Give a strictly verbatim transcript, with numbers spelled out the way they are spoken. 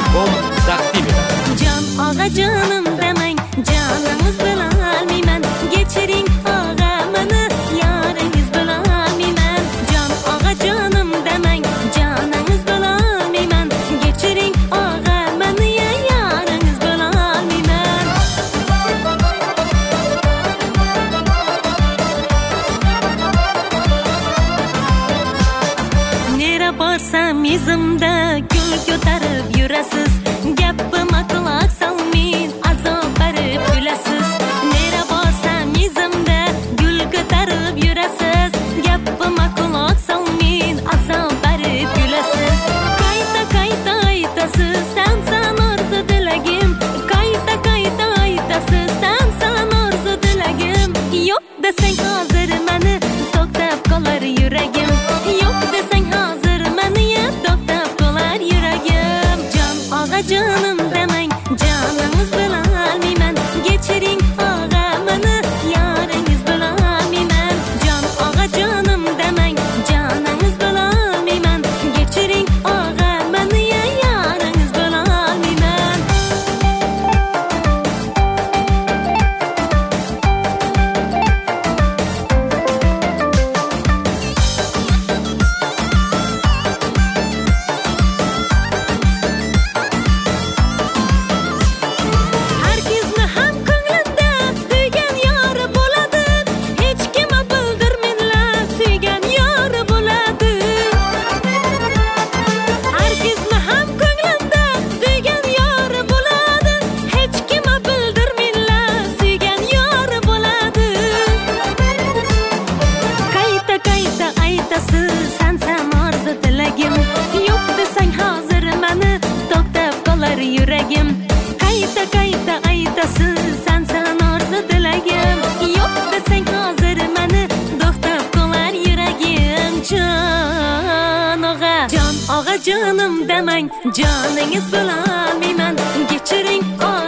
albom taqdim etadi. Jon og'a jonim demang, joningiz bilolmayman. Kechiring og'a meni, yoringiz bilolmayman. Jon og'a jonim demang, joningiz bilolmayman. Kechiring og'a meni, yoringiz bilolmayman. Nera borsam yuzimda gul ko'tarib yurasiz. Gapima quloq solmay azob berib kulasiz. Nera borsam yuzimda gul ko'tarib yurasiz. Gapima quloq solmay azob berib kulasiz. Qayta qayta aytasiz, sen san orzu tilagim. Qayta qayta aytasiz, sen san orzu tilagim. Yo'q desang hozir meni, to'xtab qolar yuragim. Yo'q desang hozir meni, to'xtab qolar yuragim. Jon og'a jonim demang, joningiz bilolmayman. Kechiring og'a meni, yoringiz bilolmayman. Jon og'a jonim demang, joningiz bilolmayman. Kechiring og'a meni, yoringiz bilolmayman. Herkesni ham ko'nglida suygan yori bo'ladi. Hech kimga bildirmanglar, suygan yori bo'ladi. Herkesni ham ko'nglida suygan yori bo'ladi. Hech kimga bildirmanglar, suygan yori bo'ladi. Qayta qayta aytasiz, sen san orzu tilagim. Yo'q desang hozir meni, to'xtab qolar yuragim. Qayta qayta aytasiz, sen san orzu tilagim. Yo'q desang hozir meni, to'xtab qolar yuragim. Jon og'a, jon og'a jonim demang, joningiz bilolmayman. Kechiring